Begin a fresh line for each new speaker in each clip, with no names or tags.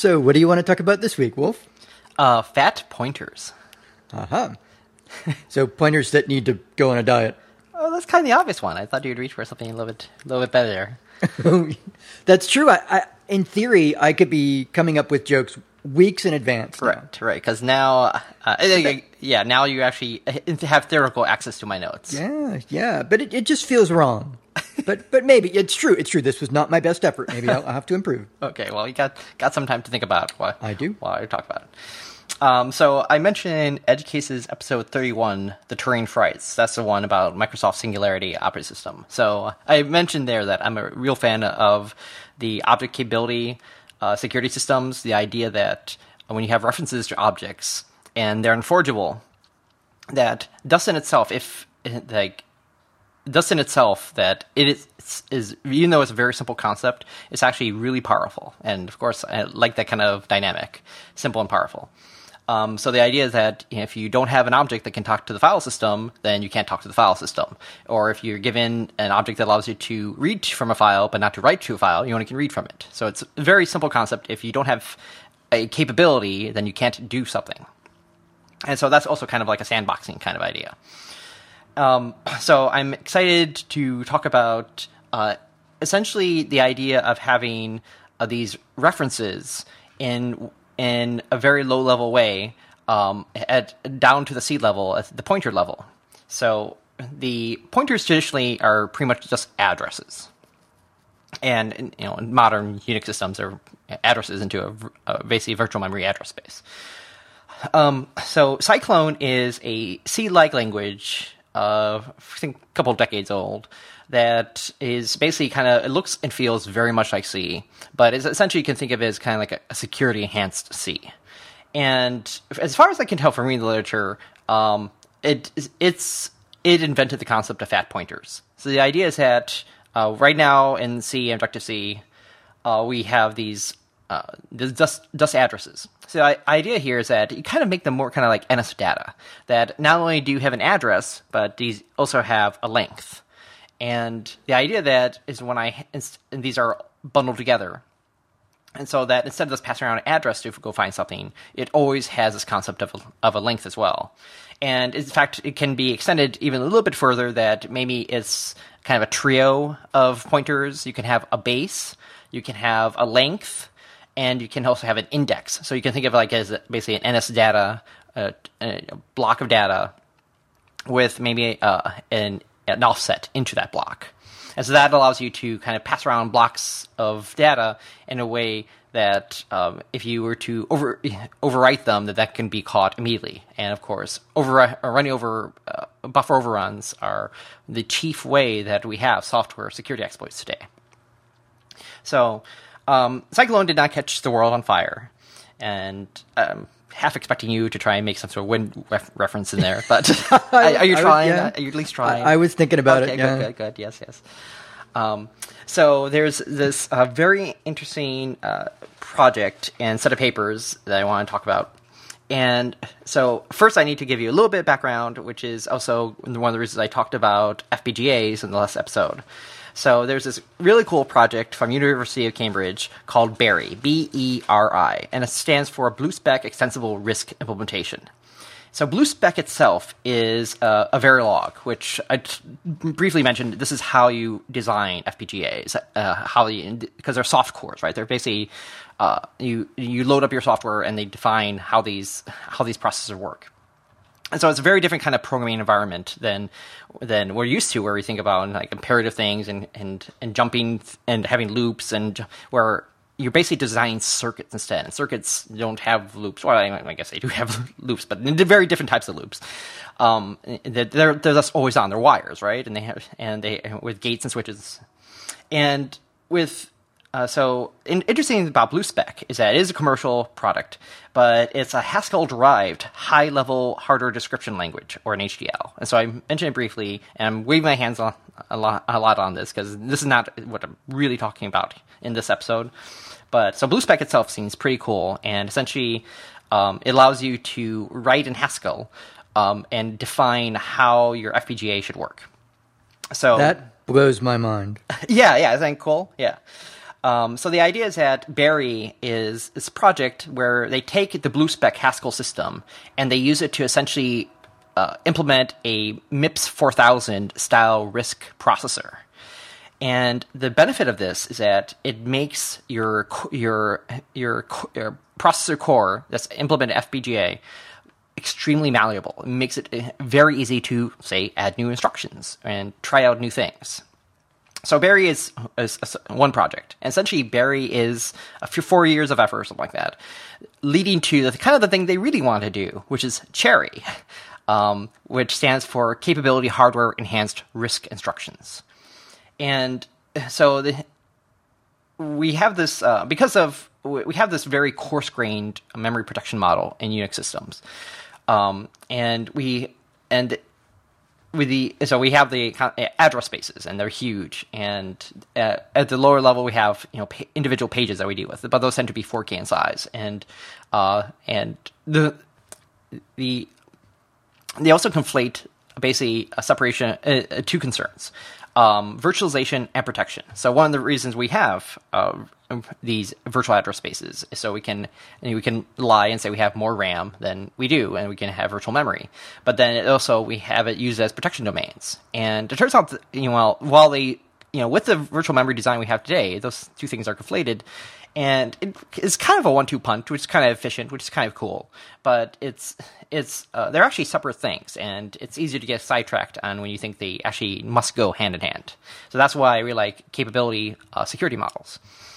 So, what do you want to talk about this week, Wolf?
Fat pointers.
Uh-huh. So, pointers that need to go on a diet.
Oh, that's kind of the obvious one. I thought you'd reach for something a little bit better.
That's true. In theory, I could be coming up with jokes weeks in advance.
Right. Because now, now you actually have theoretical access to my notes.
Yeah. But it just feels wrong. But maybe it's true. It's true. This was not my best effort. Maybe I'll have to improve.
Okay. Well, you got some time to think about what
I do
while I talk about it. So I mentioned in EduCases episode 31, the Turing Frights. That's the one about Microsoft Singularity operating system. So I mentioned there that I'm a real fan of the object capability security systems. The idea that when you have references to objects and they're unforgeable, that thus in itself, that it is, even though it's a very simple concept, it's actually really powerful. And of course, I like that kind of dynamic, simple and powerful. So the idea is that if you don't have an object that can talk to the file system, then you can't talk to the file system. Or if you're given an object that allows you to read from a file but not to write to a file, you only can read from it. So it's a very simple concept. If you don't have a capability, then you can't do something. And so that's also kind of like a sandboxing kind of idea. So I'm excited to talk about essentially the idea of having these references in a very low-level way, down to the seed level, at the pointer level. So the pointers traditionally are pretty much just addresses. And in modern Unix systems, are addresses into a basically virtual memory address space. So Cyclone is a C-like language, I think a couple of decades old, that is basically it looks and feels very much like C, but it's essentially you can think of it as kind of like a security-enhanced C. And as far as I can tell from reading the literature, it invented the concept of fat pointers. So the idea is that right now in C, Objective-C, we have these just addresses. So the idea here is that you kind of make them more kind of like NS data, that not only do you have an address, but these also have a length. And the idea that is and these are bundled together. And so that instead of just passing around an address to go find something, it always has this concept of a length as well. And in fact, it can be extended even a little bit further, that maybe it's kind of a trio of pointers. You can have a base, you can have a length, and you can also have an index. So you can think of it like as basically an NS data, a block of data with maybe an offset into that block. And so that allows you to kind of pass around blocks of data in a way that if you were to overwrite them, that can be caught immediately. And of course, running over buffer overruns are the chief way that we have software security exploits today. So Cyclone did not catch the world on fire, and half expecting you to try and make some sort of wind reference in there, but are you trying? Are you at least trying?
I was thinking about it.
Yeah. Good. Yes. So there's this very interesting project and set of papers that I want to talk about. And so first I need to give you a little bit of background, which is also one of the reasons I talked about FPGAs in the last episode. So there's this really cool project from University of Cambridge called BERI, B-E-R-I, and it stands for BlueSpec Extensible RISC Implementation. So BlueSpec itself is a Verilog, which I briefly mentioned. This is how you design FPGAs, because they're soft cores, right? They're basically you load up your software and they define how these processors work. And so it's a very different kind of programming environment than we're used to, where we think about like imperative things and jumping and having loops, and where you're basically designing circuits instead. And circuits don't have loops. Well, I guess they do have loops, but they're very different types of loops. They're just always on. They're wires, right? And they with gates and switches. And with interesting about BlueSpec is that it is a commercial product, but it's a Haskell-derived high-level hardware description language, or an HDL. And so I mentioned it briefly, and I'm waving my hands a lot on this, because this is not what I'm really talking about in this episode. But so BlueSpec itself seems pretty cool, and essentially it allows you to write in Haskell and define how your FPGA should work. So
that blows my mind.
Yeah, isn't that cool? Yeah. So the idea is that Berry is this project where they take the BlueSpec Haskell system and they use it to essentially implement a MIPS 4000 style RISC processor. And the benefit of this is that it makes your processor core that's implemented FPGA extremely malleable. It makes it very easy to, say, add new instructions and try out new things. So Berry is one project. And essentially, Berry is 4 years of effort or something like that, leading to the thing they really want to do, which is Cherry, which stands for Capability Hardware Enhanced RISC Instructions. And so we have this we have this very coarse-grained memory protection model in Unix systems, so we have the address spaces, and they're huge. And at the lower level, we have individual pages that we deal with, but those tend to be 4K in size. And they also conflate basically a separation, two concerns. Virtualization and protection. So one of the reasons we have these virtual address spaces is so we can lie and say we have more RAM than we do, and we can have virtual memory. But then also we have it used as protection domains. And it turns out that, while they with the virtual memory design we have today, those two things are conflated. And it's kind of a 1-2 punch, which is kind of efficient, which is kind of cool. But they're actually separate things, and it's easier to get sidetracked on when you think they actually must go hand in hand. So that's why we like capability security models.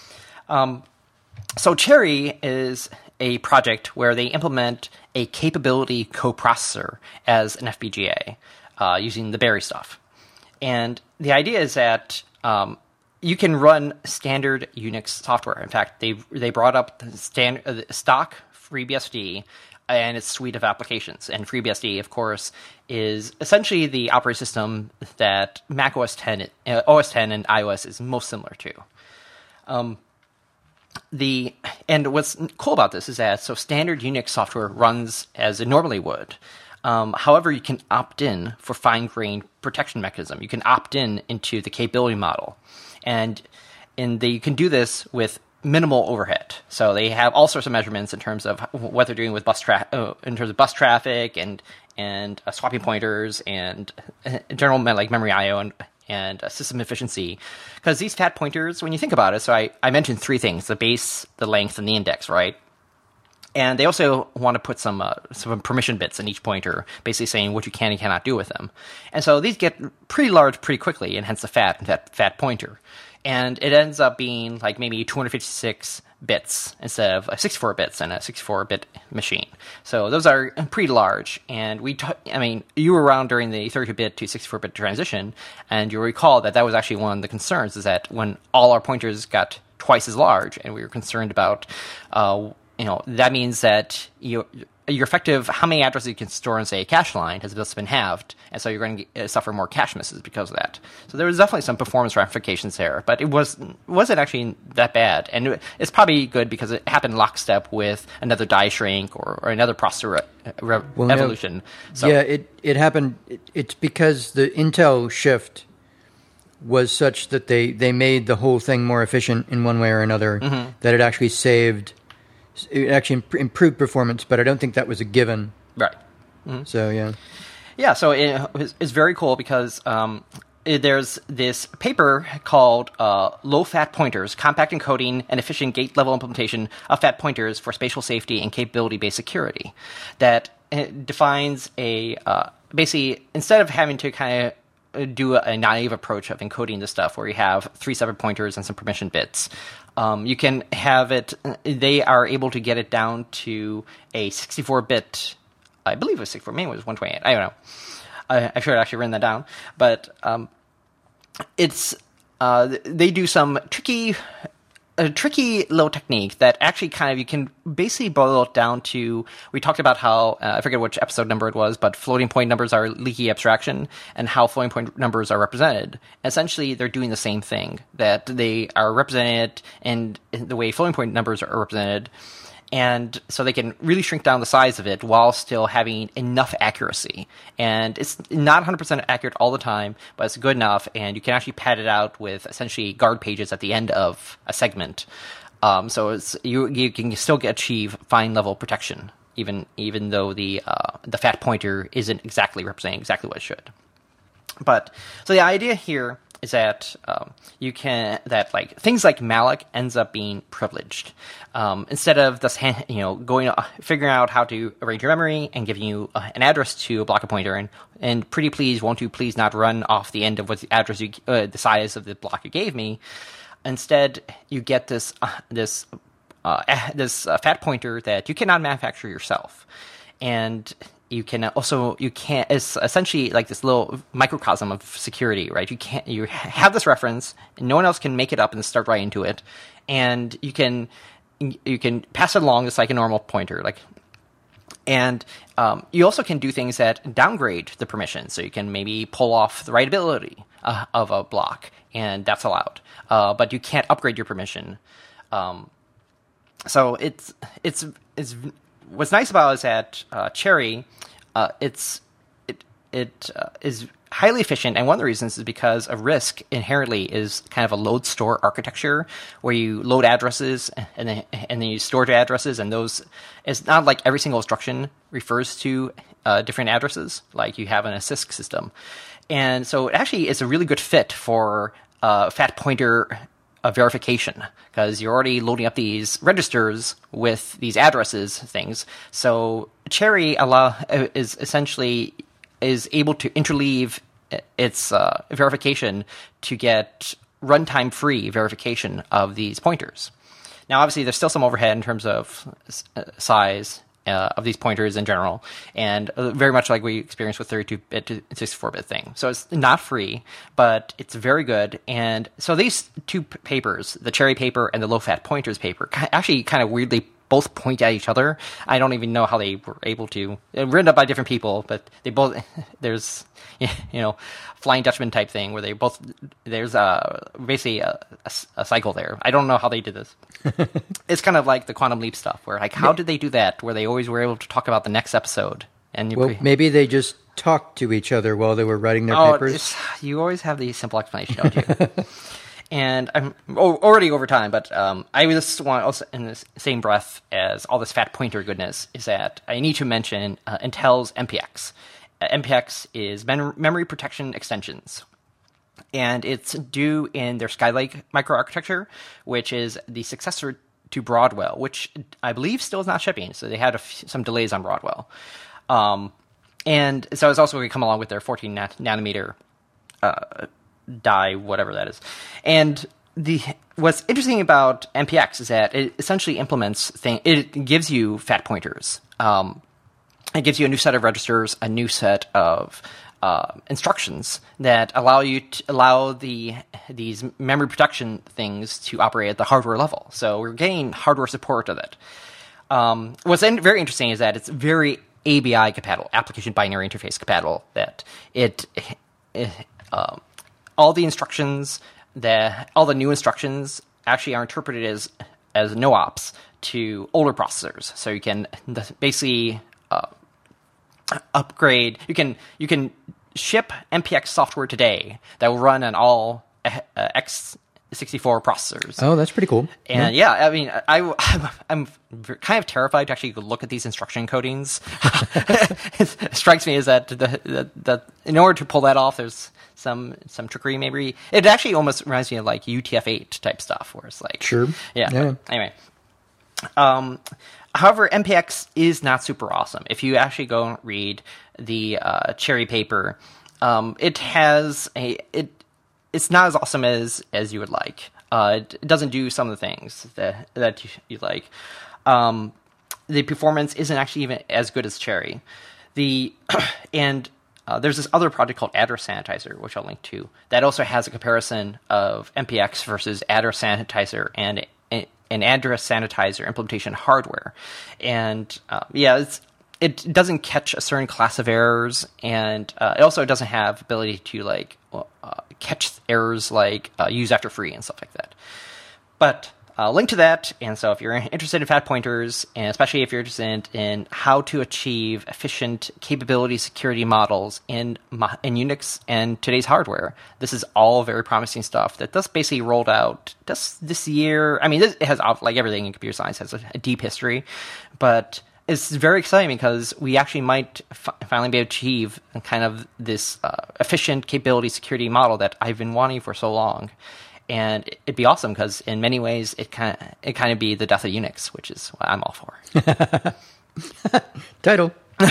So Cherry is a project where they implement a capability coprocessor as an FPGA using the Berry stuff. And the idea is that you can run standard Unix software. In fact, they brought up the stock FreeBSD and its suite of applications. And FreeBSD, of course, is essentially the operating system that Mac OS X and iOS is most similar to. And what's cool about this is that standard Unix software runs as it normally would. However, you can opt in for fine-grained protection mechanism. You can opt in into the capability model. And you can do this with minimal overhead. So they have all sorts of measurements in terms of what they're doing with bus traffic and swapping pointers and general like memory I/O and system efficiency. Because these fat pointers, when you think about it, so I mentioned three things: the base, the length, and the index, right? And they also want to put some permission bits in each pointer, basically saying what you can and cannot do with them. And so these get pretty large pretty quickly, and hence the fat pointer. And it ends up being like maybe 256 bits instead of 64 bits in a 64-bit machine. So those are pretty large. And you were around during the 32-bit to 64-bit transition, and you'll recall that was actually one of the concerns, is that when all our pointers got twice as large, and we were concerned about that means that your effective how many addresses you can store in, say, a cache line has just been halved, and so you're going to suffer more cache misses because of that. So there was definitely some performance ramifications there, but it wasn't actually that bad, and it's probably good because it happened lockstep with another die shrink or another processor evolution. So,
yeah, it happened. It's because the Intel shift was such that they made the whole thing more efficient in one way or another, that it actually it actually improved performance, but I don't think that was a given.
Right. Mm-hmm.
So, yeah.
Yeah, so it's very cool because there's this paper called Low-Fat Pointers, Compact Encoding and Efficient Gate-Level Implementation of Fat Pointers for Spatial Safety and Capability-Based Security, that defines basically, instead of having to kind of do a naive approach of encoding this stuff where you have 3 separate pointers and some permission bits, you can have it. They are able to get it down to a 64-bit. I believe it was 64. Maybe it was 128. I don't know. I should have actually written that down. But they do some tricky little technique that actually kind of, you can basically boil it down to, we talked about how, I forget which episode number it was, but floating point numbers are leaky abstraction, and how floating point numbers are represented. Essentially, they're doing the same thing, that they are represented in the way floating point numbers are represented, And so they can really shrink down the size of it while still having enough accuracy. And it's not 100% accurate all the time, but it's good enough. And you can actually pad it out with essentially guard pages at the end of a segment. So you can still achieve fine level protection, even though the fat pointer isn't exactly representing exactly what it should. But so the idea here is that things like malloc ends up being privileged instead of just figuring out how to arrange your memory and giving you an address to a block of pointer and pretty please won't you please not run off the end of what the address the size of the block you gave me. Instead, you get this fat pointer that you cannot manufacture yourself, and it's essentially like this little microcosm of security, right? You have this reference, and no one else can make it up and start writing to it, and you can pass it along just like a normal pointer, and you also can do things that downgrade the permission, so you can maybe pull off the writability of a block, and that's allowed. But you can't upgrade your permission. So it's what's nice about it is that Cherry, it is highly efficient, and one of the reasons is because a RISC inherently is kind of a load store architecture where you load addresses and then you store the addresses, and those it's not like every single instruction refers to different addresses like you have in a CISC system, and so it actually is a really good fit for fat pointer verification, because you're already loading up these registers with these addresses things. So Cherry is essentially able to interleave its verification to get runtime free verification of these pointers. Now, obviously, there's still some overhead in terms of size of these pointers in general, and very much like we experienced with 32-bit to 64-bit thing. So it's not free, but it's very good. And so these two papers, the Cherry paper and the low-fat pointers paper, actually kind of weirdly both point at each other. I don't even know how they were able to. Written up by different people, but they both there's Flying Dutchman type thing where there's basically a cycle there. I don't know how they did this. It's kind of like the Quantum Leap stuff where how did they do that where they always were able to talk about the next episode? And
maybe they just talked to each other while they were writing their papers.
You always have the simple explanation, don't you? And I'm already over time, but I just want also in the same breath as all this fat pointer goodness is that I need to mention Intel's MPX. MPX is memory protection extensions, and it's due in their Skylake microarchitecture, which is the successor to Broadwell, which I believe still is not shipping. So they had some delays on Broadwell, and so it's also going to come along with their 14 nanometer die, whatever that is. And what's interesting about MPX is that it essentially implements it gives you fat pointers. It gives you a new set of registers, a new set of instructions that allow these memory protection things to operate at the hardware level. So we're getting hardware support of it. What's very interesting is that it's very ABI compatible, application binary interface compatible. That all the instructions, all the new instructions actually are interpreted as no-ops to older processors. So you can basically upgrade. You can ship MPX software today that will run on all x64 processors.
Oh, that's pretty cool.
And I mean, I'm kind of terrified to actually look at these instruction codings. It strikes me as that in order to pull that off, there's some trickery. Maybe it actually almost reminds me of like UTF-8 type stuff, where it's like
sure,
yeah. Anyway. However, MPX is not super awesome. If you actually go and read the Cherry paper, it's not as awesome as you would like. It doesn't do some of the things that you like. The performance isn't actually even as good as Cherry. And there's this other project called Address Sanitizer, which I'll link to, that also has a comparison of MPX versus Address Sanitizer and an Address Sanitizer implementation hardware. And it doesn't catch a certain class of errors, and it also doesn't have ability to catch errors like use after free and stuff like that. But link to that. And so if you're interested in fat pointers, and especially if you're interested in how to achieve efficient capability security models in Unix and today's hardware, this is all very promising stuff that just basically rolled out just this year. I mean, it has, like everything in computer science, has a deep history, but it's very exciting because we actually might finally be able to achieve kind of this efficient capability security model that I've been wanting for so long. And it'd be awesome because in many ways it kind of be the death of Unix, which is what I'm all for.
Title.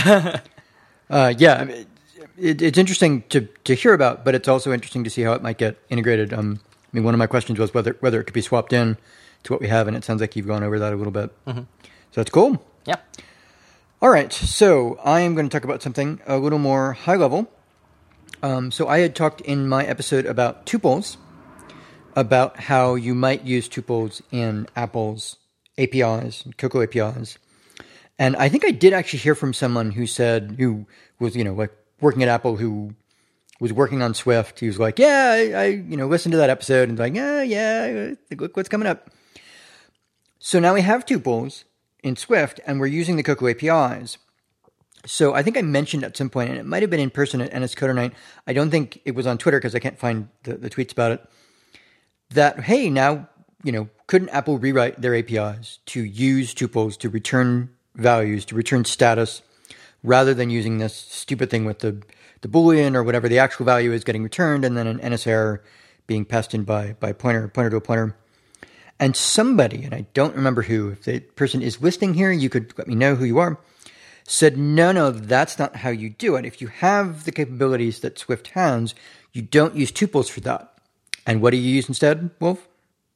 Yeah, it's interesting to hear about, but it's also interesting to see how it might get integrated. I mean, one of my questions was whether it could be swapped in to what we have, and it sounds like you've gone over that a little bit. Mm-hmm. So that's cool.
Yeah.
All right, so I am going to talk about something a little more high level. So I had talked in my episode about tuples, about how you might use tuples in Apple's APIs, Cocoa APIs. And I think I did actually hear from someone who was, like working at Apple, who was working on Swift. He was like, yeah, I listened to that episode and like, yeah, look what's coming up. So now we have tuples in Swift and we're using the Cocoa APIs. So I think I mentioned at some point, and it might have been in person at NSCoder Night. I don't think it was on Twitter because I can't find the tweets about it. That, hey, now, couldn't Apple rewrite their APIs to use tuples to return values, to return status, rather than using this stupid thing with the Boolean or whatever the actual value is getting returned, and then an NS error being passed in by pointer to a pointer. And somebody, and I don't remember who, if the person is listening here, you could let me know who you are, said, no, that's not how you do it. If you have the capabilities that Swift has, you don't use tuples for that. And what do you use instead, Wolf?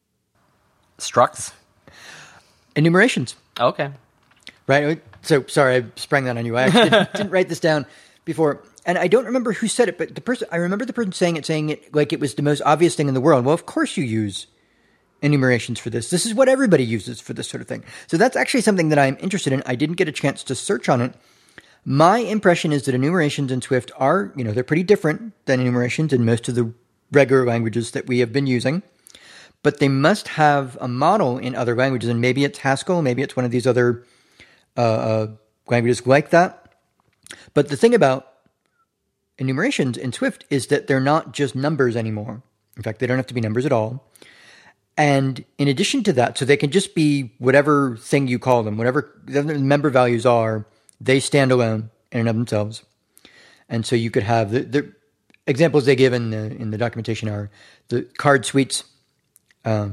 Structs.
Enumerations.
Okay.
Right? So, sorry, I sprang that on you. I actually didn't write this down before. And I don't remember who said it, but I remember the person saying it like it was the most obvious thing in the world. Well, of course you use enumerations for this. This is what everybody uses for this sort of thing. So that's actually something that I'm interested in. I didn't get a chance to search on it. My impression is that enumerations in Swift are, they're pretty different than enumerations in most of the regular languages that we have been using, but they must have a model in other languages, and maybe it's Haskell, maybe it's one of these other languages like that. But the thing about enumerations in Swift is that they're not just numbers anymore. In fact, they don't have to be numbers at all. And in addition to that, so they can just be whatever thing you call them, whatever the member values are, they stand alone in and of themselves. And so you could have the examples they give in the documentation are the card suites. So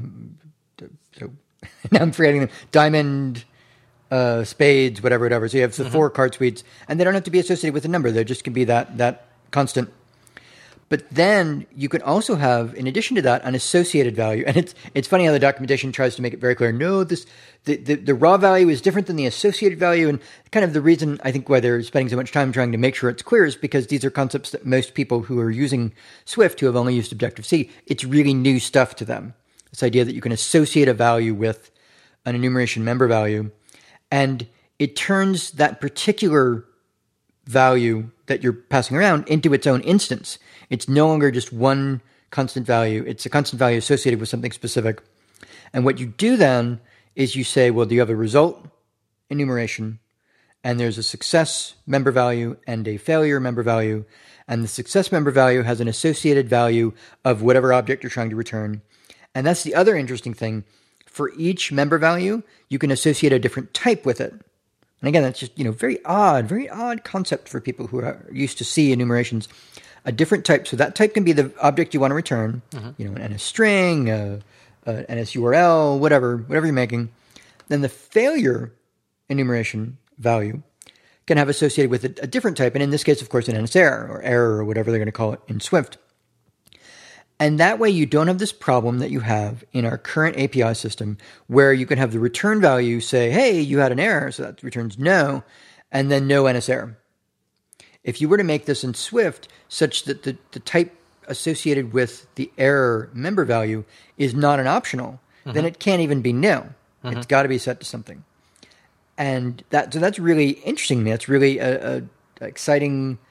now I'm forgetting them. Diamond, spades, whatever. So you have the 4 card suites, and they don't have to be associated with a number. They just can be that constant. But then you can also have, in addition to that, an associated value. And it's funny how the documentation tries to make it very clear. No, the raw value is different than the associated value. And kind of the reason I think why they're spending so much time trying to make sure it's clear is because these are concepts that most people who are using Swift, who have only used Objective-C, it's really new stuff to them. This idea that you can associate a value with an enumeration member value. And it turns that particular value that you're passing around into its own instance. It's no longer just one constant value. It's a constant value associated with something specific. And what you do then is you say, well, do you have a result enumeration? And there's a success member value and a failure member value. And the success member value has an associated value of whatever object you're trying to return. And that's the other interesting thing. For each member value, you can associate a different type with it. And again, that's just, very odd concept for people who are used to C enumerations. A different type. So that type can be the object you want to return, an NS string, an NS URL, whatever you're making. Then the failure enumeration value can have associated with it a different type. And in this case, of course, an NS error or whatever they're going to call it in Swift. And that way you don't have this problem that you have in our current API system where you can have the return value say, hey, you had an error, so that returns no, and then no NS error. If you were to make this in Swift such that the type associated with the error member value is not an optional, then it can't even be no. It's got to be set to something. And that's really interesting to me. That's really a exciting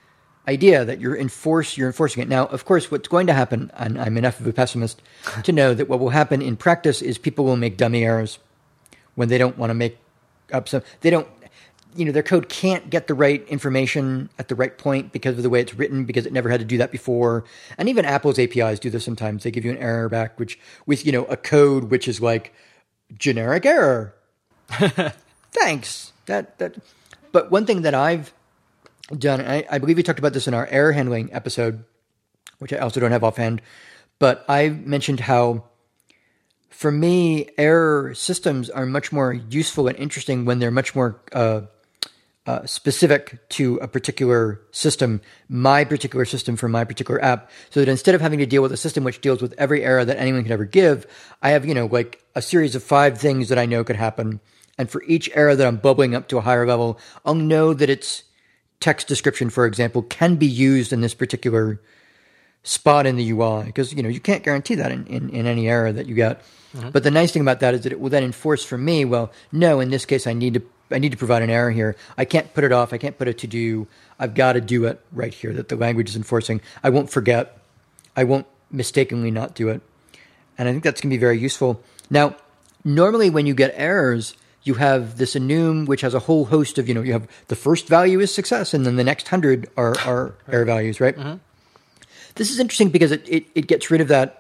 idea that you're enforcing it. Now, of course, what's going to happen, and I'm enough of a pessimist to know that what will happen in practice is people will make dummy errors when they don't want to make up some. They don't, their code can't get the right information at the right point because of the way it's written, because it never had to do that before. And even Apple's APIs do this sometimes. They give you an error back, with a code which is like generic error. Thanks. But one thing that I've done, I believe we talked about this in our error handling episode, which I also don't have offhand, but I mentioned how, for me, error systems are much more useful and interesting when they're much more specific to a particular system, my particular system for my particular app, so that instead of having to deal with a system which deals with every error that anyone could ever give, I have, like a series of 5 things that I know could happen. And for each error that I'm bubbling up to a higher level, I'll know that its text description, for example, can be used in this particular spot in the UI, because you can't guarantee that in any error that you get. Mm-hmm. But the nice thing about that is that it will then enforce for me, well, no, in this case I need to provide an error here. I can't put it off. I can't put it to do. I've got to do it right here, that the language is enforcing. I won't forget. I won't mistakenly not do it. And I think that's going to be very useful. Now, normally when you get errors, you have this enum, which has a whole host of, you have the first value is success, and then the next 100 are error values, right? Mm-hmm. This is interesting because it gets rid of that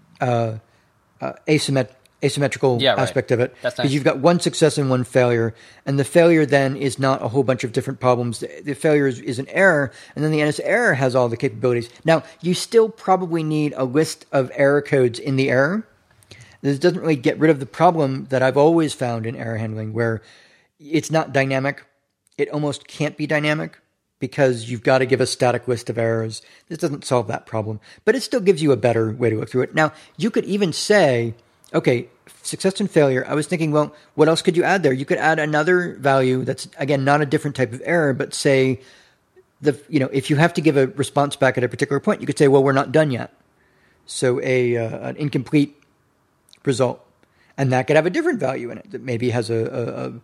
asymmetrical aspect of it.
That's nice.
Because you've got one success and one failure, and the failure then is not a whole bunch of different problems. The failure is an error, and then the NS error has all the capabilities. Now, you still probably need a list of error codes in the error. This doesn't really get rid of the problem that I've always found in error handling, where it's not dynamic. It almost can't be dynamic because you've got to give a static list of errors. This doesn't solve that problem, but it still gives you a better way to look through it. Now, you could even say, okay, success and failure. I was thinking, well, what else could you add there? You could add another value that's, again, not a different type of error, but say, if you have to give a response back at a particular point, you could say, well, we're not done yet. So an incomplete result, and that could have a different value in it that maybe has a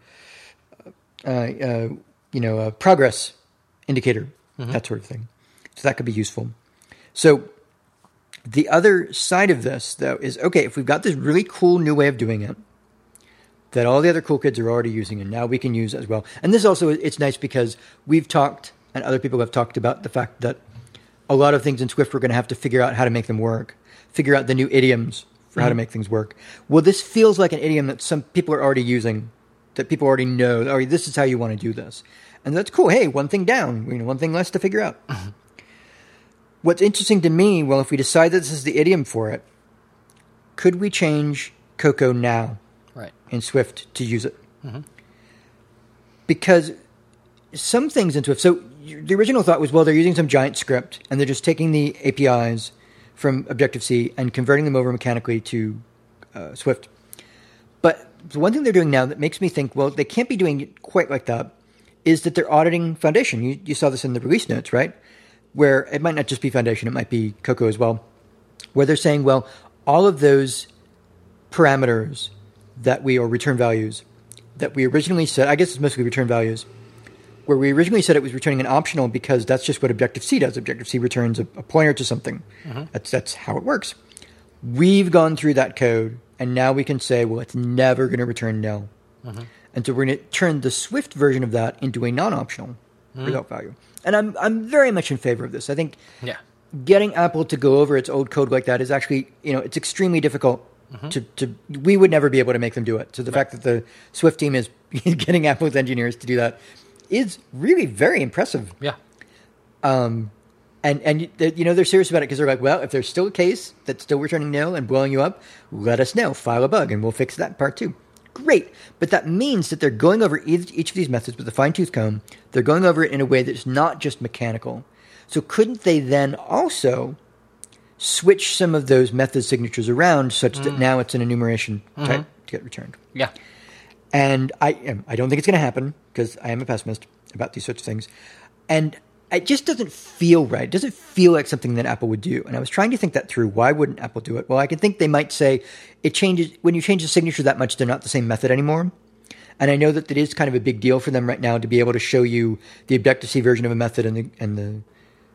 progress indicator, mm-hmm. that sort of thing. So that could be useful. So the other side of this, though, is, okay, if we've got this really cool new way of doing it that all the other cool kids are already using, and now we can use as well. And this also, it's nice because we've talked, and other people have talked about the fact that a lot of things in Swift we're going to have to figure out how to make them work, figure out the new idioms for how to make things work. Well, this feels like an idiom that some people are already using, that people already know, oh, this is how you want to do this. And that's cool. Hey, one thing down, one thing less to figure out. Mm-hmm. What's interesting to me, well, if we decide that this is the idiom for it, could we change Cocoa now in Swift to use it? Mm-hmm. Because some things in Swift, so the original thought was, well, they're using some giant script, and they're just taking the APIs from Objective-C and converting them over mechanically to Swift. But the one thing they're doing now that makes me think, well, they can't be doing it quite like that, is that they're auditing Foundation. You saw this in the release notes, right? Where it might not just be Foundation, it might be Cocoa as well, where they're saying, well, all of those parameters or return values that we originally set, I guess it's mostly return values, where we originally said it was returning an optional because that's just what Objective-C does. Objective-C returns a pointer to something. Mm-hmm. That's how it works. We've gone through that code, and now we can say, well, it's never going to return nil. Mm-hmm. And so we're going to turn the Swift version of that into a non-optional result value. And I'm very much in favor of this. I think getting Apple to go over its old code like that is actually, it's extremely difficult. Mm-hmm. We would never be able to make them do it. So the fact that the Swift team is getting Apple's engineers to do that is really very impressive.
Yeah.
And they're serious about it because they're like, well, if there's still a case that's still returning nil and blowing you up, let us know. File a bug, and we'll fix that part too. Great. But that means that they're going over each of these methods with a fine-tooth comb. They're going over it in a way that's not just mechanical. So couldn't they then also switch some of those method signatures around such that now it's an enumeration type to get returned?
Yeah.
And I don't think it's going to happen because I am a pessimist about these sorts of things. And it just doesn't feel right. It doesn't feel like something that Apple would do. And I was trying to think that through. Why wouldn't Apple do it? Well, I can think they might say it changes when you change the signature that much, they're not the same method anymore. And I know that is kind of a big deal for them right now to be able to show you the Objective-C version of a method and the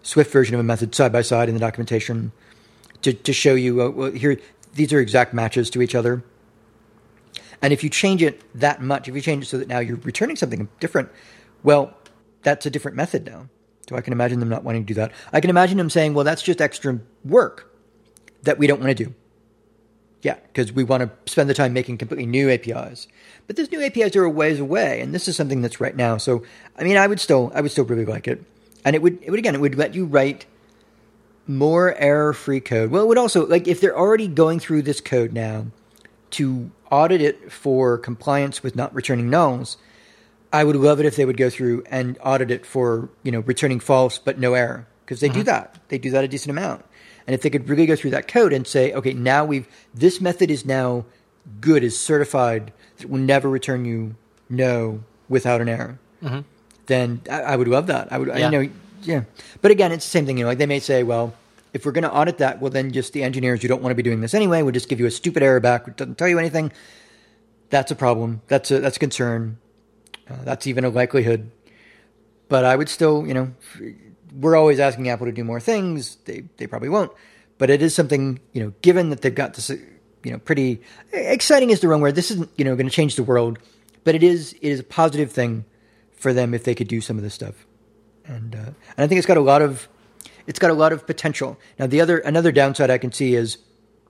Swift version of a method side by side in the documentation to show you, well, here, these are exact matches to each other. And if you change it that much, if you change it so that now you're returning something different, well, that's a different method now. So I can imagine them not wanting to do that. I can imagine them saying, well, that's just extra work that we don't want to do. Yeah, because we want to spend the time making completely new APIs. But those new APIs are a ways away, and this is something that's right now. So, I mean, I would still really like it. And it would let you write more error-free code. Well, it would also, like, if they're already going through this code now to audit it for compliance with not returning nulls, I would love it if they would go through and audit it for, returning false but no error. Because they do that. They do that a decent amount. And if they could really go through that code and say, okay, now this method is now good, is certified, it will never return you no without an error, then I would love that. Yeah. But again, it's the same thing. Like they may say, well, if we're going to audit that, well, then just the engineers who don't want to be doing this anyway will just give you a stupid error back, which doesn't tell you anything. That's a problem. That's a concern. That's even a likelihood. But I would still, we're always asking Apple to do more things. They probably won't. But it is something, given that they've got this, pretty exciting is the wrong word. This isn't, going to change the world. But it is a positive thing for them if they could do some of this stuff. And I think it's got a lot of potential. Now, another downside I can see is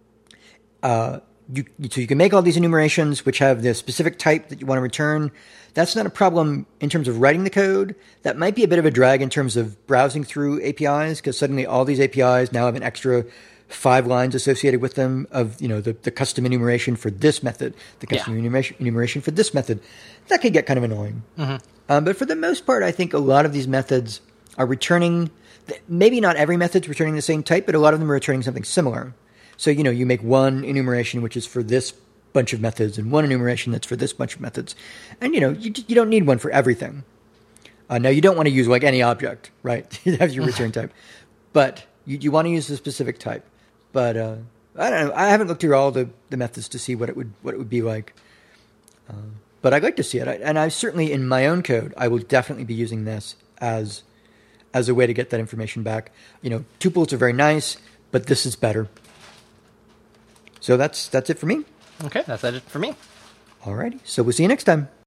you can make all these enumerations which have the specific type that you want to return. That's not a problem in terms of writing the code. That might be a bit of a drag in terms of browsing through APIs because suddenly all these APIs now have an extra 5 lines associated with them of the custom enumeration for this method, the custom enumeration for this method. That could get kind of annoying. But for the most part, I think a lot of these methods are returning. Maybe not every method's returning the same type, but a lot of them are returning something similar. So, you make one enumeration, which is for this bunch of methods, and one enumeration that's for this bunch of methods. And, you don't need one for everything. Now, you don't want to use, like, any object, right? You have your return type. But you want to use the specific type. But I don't know. I haven't looked through all the methods to see what it would be like. But I'd like to see it. And I certainly, in my own code, I will definitely be using this as a way to get that information back. Tuples are very nice, but this is better. So that's it for me.
Okay, that's it for me.
Alrighty. So we'll see you next time.